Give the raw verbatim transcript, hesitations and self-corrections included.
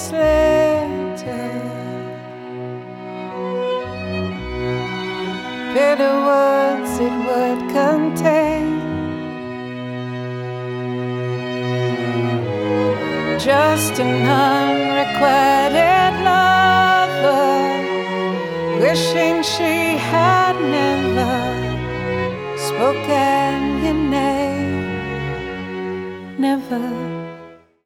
days later, bitter words it would contain, just an unrequited lover, wishing she had never spoken your name, never.